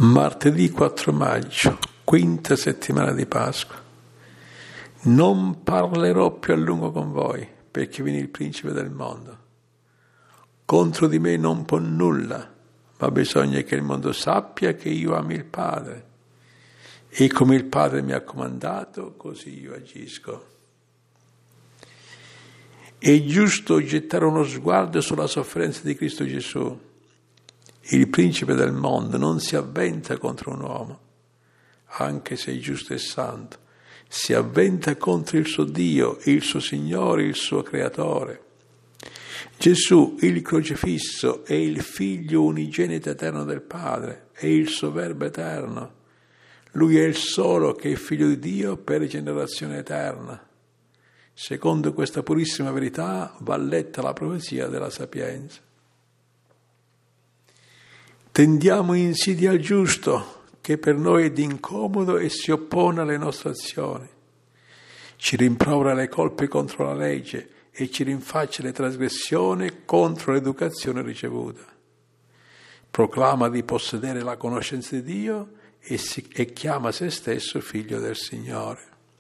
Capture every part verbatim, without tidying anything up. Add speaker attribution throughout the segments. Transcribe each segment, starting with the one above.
Speaker 1: Martedì quattro maggio, quinta settimana di Pasqua. Non parlerò più a lungo con voi, perché viene il principe del mondo. Contro di me non può nulla, ma bisogna che il mondo sappia che io amo il Padre. E come il Padre mi ha comandato, così io agisco. È giusto gettare uno sguardo sulla sofferenza di Cristo Gesù. Il principe del mondo non si avventa contro un uomo, anche se è giusto e santo, si avventa contro il suo Dio, il suo Signore, il suo Creatore. Gesù, il crocifisso, è il Figlio unigenito eterno del Padre, è il suo Verbo eterno. Lui è il solo che è Figlio di Dio per generazione eterna. Secondo questa purissima verità va letta la profezia della Sapienza. Tendiamo insidia al giusto, che per noi è d'incomodo e si oppone alle nostre azioni. Ci rimprovera le colpe contro la legge e ci rinfaccia le trasgressioni contro l'educazione ricevuta. Proclama di possedere la conoscenza di Dio e, si, e chiama se stesso figlio del Signore.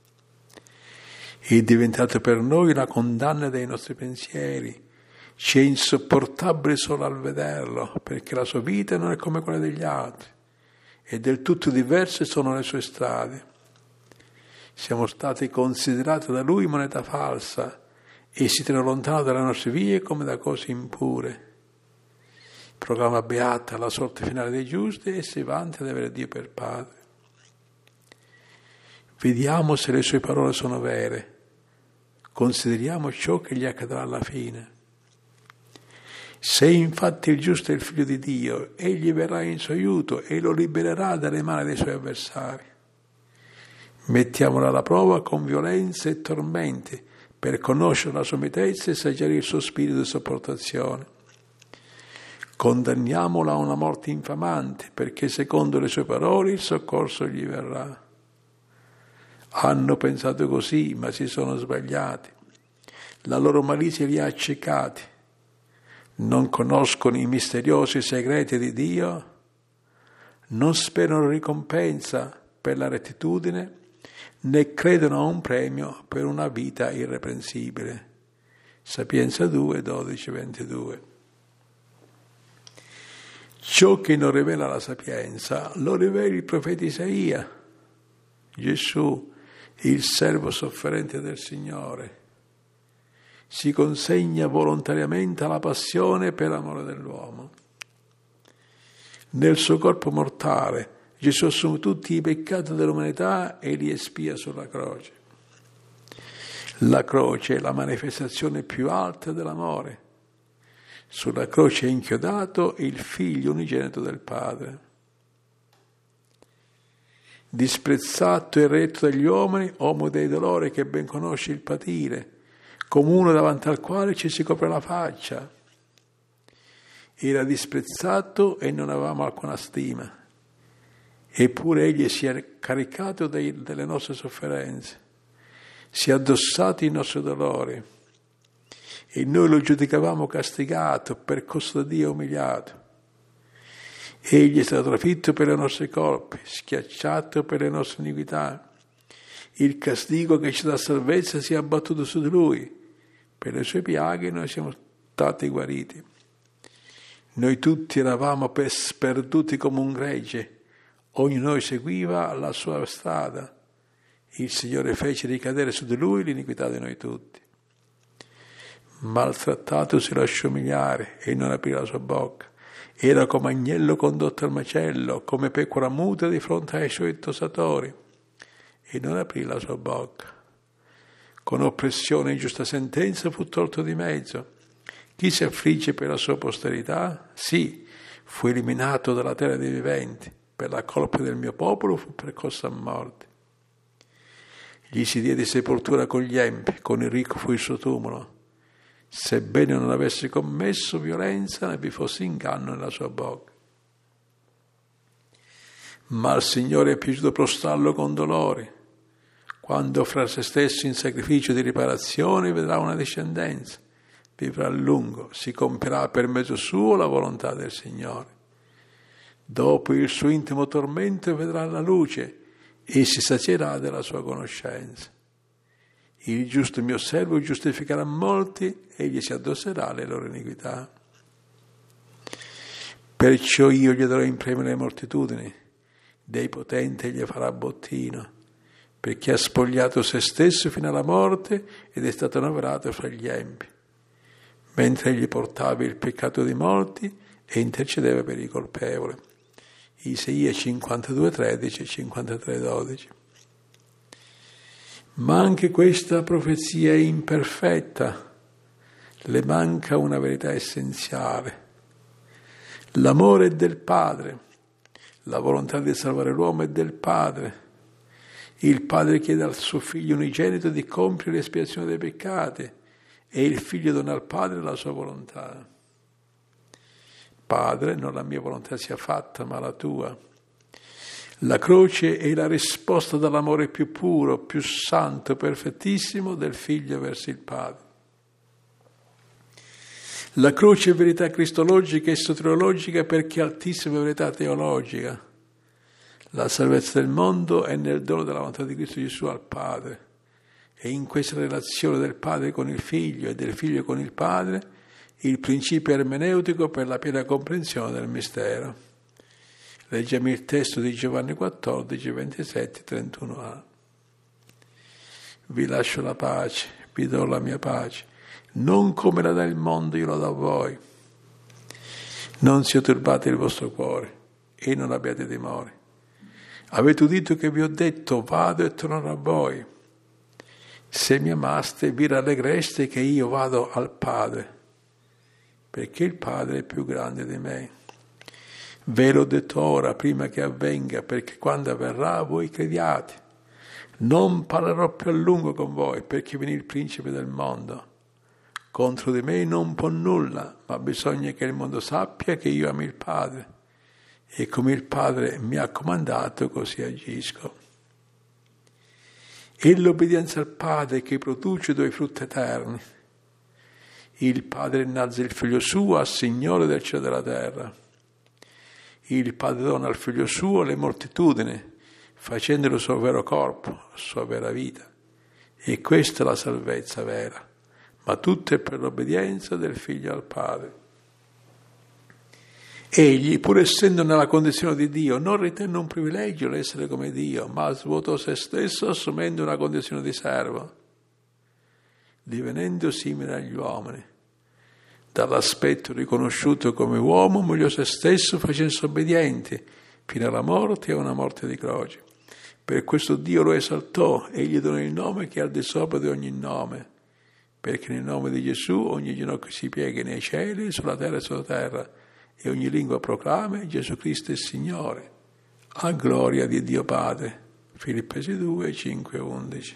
Speaker 1: È diventato per noi la condanna dei nostri pensieri. Ci è insopportabile solo al vederlo, perché la sua vita non è come quella degli altri, e del tutto diverse sono le sue strade. Siamo stati considerati da lui moneta falsa, e si tiene lontano dalle nostre vie come da cose impure. Proclama beata la sorte finale dei giusti e si vanta di avere Dio per Padre. Vediamo se le sue parole sono vere. Consideriamo ciò che gli accadrà alla fine. Se infatti il giusto è il figlio di Dio, egli verrà in suo aiuto e lo libererà dalle mani dei suoi avversari. Mettiamolo alla prova con violenza e tormenti per conoscere la sua mitezza e assaggiare il suo spirito di sopportazione. Condanniamolo a una morte infamante, perché secondo le sue parole il soccorso gli verrà. Hanno pensato così, ma si sono sbagliati. La loro malizia li ha accecati. Non conoscono i misteriosi segreti di Dio, non sperano ricompensa per la rettitudine, né credono a un premio per una vita irreprensibile. Sapienza due, dodici, ventidue. Ciò che non rivela la sapienza lo rivela il profeta Isaia. Gesù, il servo sofferente del Signore, si consegna volontariamente alla passione per amore dell'uomo. Nel suo corpo mortale Gesù assume tutti i peccati dell'umanità e li espia sulla croce. La croce è la manifestazione più alta dell'amore. Sulla croce è inchiodato il Figlio unigenito del Padre. Disprezzato e retto dagli uomini, uomo dei dolori che ben conosce il patire, come uno davanti al quale ci si copre la faccia. Era disprezzato e non avevamo alcuna stima. Eppure egli si è caricato dei, delle nostre sofferenze, si è addossato i nostri dolori, e noi lo giudicavamo castigato, percosso da Dio umiliato. Egli è stato trafitto per le nostre colpe, schiacciato per le nostre iniquità. Il castigo che ci dà salvezza si è abbattuto su di lui. Per le sue piaghe noi siamo stati guariti. Noi tutti eravamo sperduti come un gregge, ognuno di noi seguiva la sua strada. Il Signore fece ricadere su di lui l'iniquità di noi tutti. Maltrattato si lasciò umiliare e non aprì la sua bocca. Era come agnello condotto al macello, come pecora muta di fronte ai suoi tosatori, e non aprì la sua bocca. Con oppressione e ingiusta sentenza fu tolto di mezzo. Chi si affligge per la sua posterità? Sì, fu eliminato dalla terra dei viventi. Per la colpa del mio popolo fu percosso a morte. Gli si diede sepoltura con gli empi, con il ricco fu il suo tumulo. Sebbene non avesse commesso violenza, né vi fosse inganno nella sua bocca. Ma al Signore è piaciuto prostrarlo con dolori. Quando offrà se stesso in sacrificio di riparazione vedrà una discendenza, vivrà a lungo, si compierà per mezzo suo la volontà del Signore. Dopo il suo intimo tormento vedrà la luce e si sazierà della sua conoscenza. Il giusto mio servo giustificherà molti, egli si addosserà le loro iniquità. Perciò io gli darò in premio le moltitudini, dei potenti egli farà bottino, perché ha spogliato se stesso fino alla morte ed è stato annoverato fra gli empi, mentre egli portava il peccato di molti e intercedeva per i colpevoli. Isaia cinquantadue tredici e cinquantatré dodici. Ma anche questa profezia è imperfetta, le manca una verità essenziale. L'amore è del Padre, la volontà di salvare l'uomo è del Padre. Il Padre chiede al suo Figlio unigenito di compiere l'espiazione dei peccati e il Figlio dona al Padre la sua volontà. Padre, non la mia volontà sia fatta, ma la tua. La croce è la risposta dall'amore più puro, più santo, perfettissimo del Figlio verso il Padre. La croce è verità cristologica e soteriologica perché è altissima verità teologica. La salvezza del mondo è nel dono della volontà di Cristo Gesù al Padre. E in questa relazione del Padre con il Figlio e del Figlio con il Padre, il principio ermeneutico per la piena comprensione del mistero. Leggiamo il testo di Giovanni quattordici, ventisette, trentuno a. Vi lascio la pace, vi do la mia pace. Non come la dà il mondo, io la do a voi. Non sia turbato il vostro cuore e non abbiate timore. Avete udito che vi ho detto, vado e tornerò a voi. Se mi amaste, vi rallegreste che io vado al Padre, perché il Padre è più grande di me. Ve l'ho detto ora, prima che avvenga, perché quando avverrà voi crediate. Non parlerò più a lungo con voi, perché viene il principe del mondo. Contro di me non può nulla, ma bisogna che il mondo sappia che io amo il Padre. E come il Padre mi ha comandato, così agisco. È l'obbedienza al Padre che produce due frutti eterni. Il Padre innalza il Figlio suo a Signore del cielo e della terra. Il Padre dona al Figlio suo le moltitudini, facendolo il suo vero corpo, la sua vera vita. E questa è la salvezza vera, ma tutto è per l'obbedienza del Figlio al Padre. Egli, pur essendo nella condizione di Dio, non ritenne un privilegio l'essere come Dio, ma svuotò se stesso assumendo una condizione di servo, divenendo simile agli uomini. Dall'aspetto riconosciuto come uomo, umiliò se stesso facendosi obbediente fino alla morte e una morte di croce. Per questo Dio lo esaltò e gli donò il nome che è al di sopra di ogni nome, perché nel nome di Gesù ogni ginocchio si pieghi nei cieli, sulla terra e sottoterra, e ogni lingua proclama Gesù Cristo è Signore, a gloria di Dio Padre. Filippesi due, cinque, undici.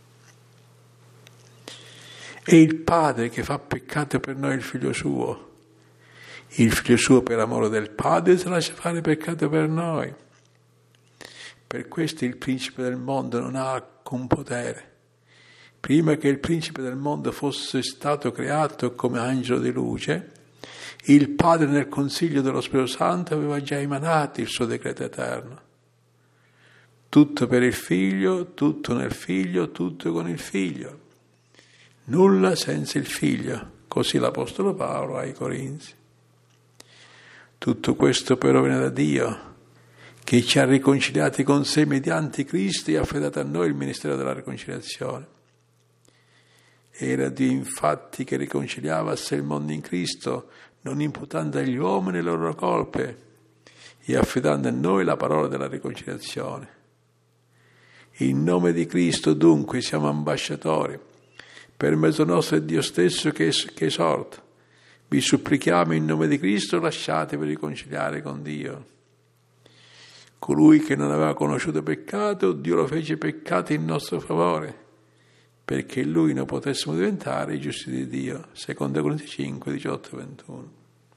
Speaker 1: È il Padre che fa peccato per noi il Figlio suo. Il Figlio suo per amore del Padre si lascia fare peccato per noi. Per questo il principe del mondo non ha alcun potere. Prima che il principe del mondo fosse stato creato come angelo di luce, il Padre nel consiglio dello Spirito Santo aveva già emanato il suo decreto eterno. Tutto per il Figlio, tutto nel Figlio, tutto con il Figlio. Nulla senza il Figlio, così l'Apostolo Paolo ai Corinzi. Tutto questo però viene da Dio, che ci ha riconciliati con sé mediante Cristo e ha affidato a noi il ministero della riconciliazione. Era Dio infatti che riconciliava a sé il mondo in Cristo, non imputando agli uomini le loro colpe e affidando a noi la parola della riconciliazione. In nome di Cristo dunque siamo ambasciatori, per mezzo nostro è Dio stesso che, che esorta. Vi supplichiamo in nome di Cristo, lasciatevi riconciliare con Dio. Colui che non aveva conosciuto peccato, Dio lo fece peccato in nostro favore, perché in Lui noi potessimo diventare i giusti di Dio. Seconda Corinzi cinque, diciotto, ventuno.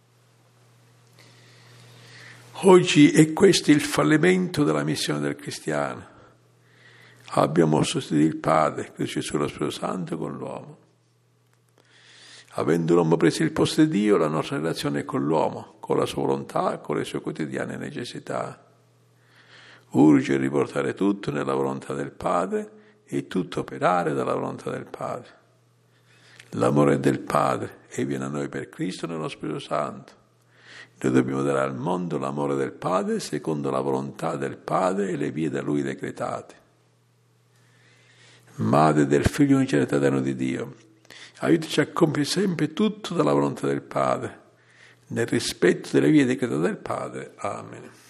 Speaker 1: Oggi è questo il fallimento della missione del cristiano. Abbiamo sostituito il Padre, Cristo Gesù, lo Spirito Santo, con l'uomo. Avendo l'uomo preso il posto di Dio, la nostra relazione è con l'uomo, con la sua volontà, con le sue quotidiane necessità. Urge riportare tutto nella volontà del Padre e tutto operare dalla volontà del Padre. L'amore è del Padre e viene a noi per Cristo nello Spirito Santo. Noi dobbiamo dare al mondo l'amore del Padre secondo la volontà del Padre e le vie da Lui decretate. Madre del Figlio unigenito eterno di Dio, aiutaci a compiere sempre tutto dalla volontà del Padre, nel rispetto delle vie decretate del Padre. Amen.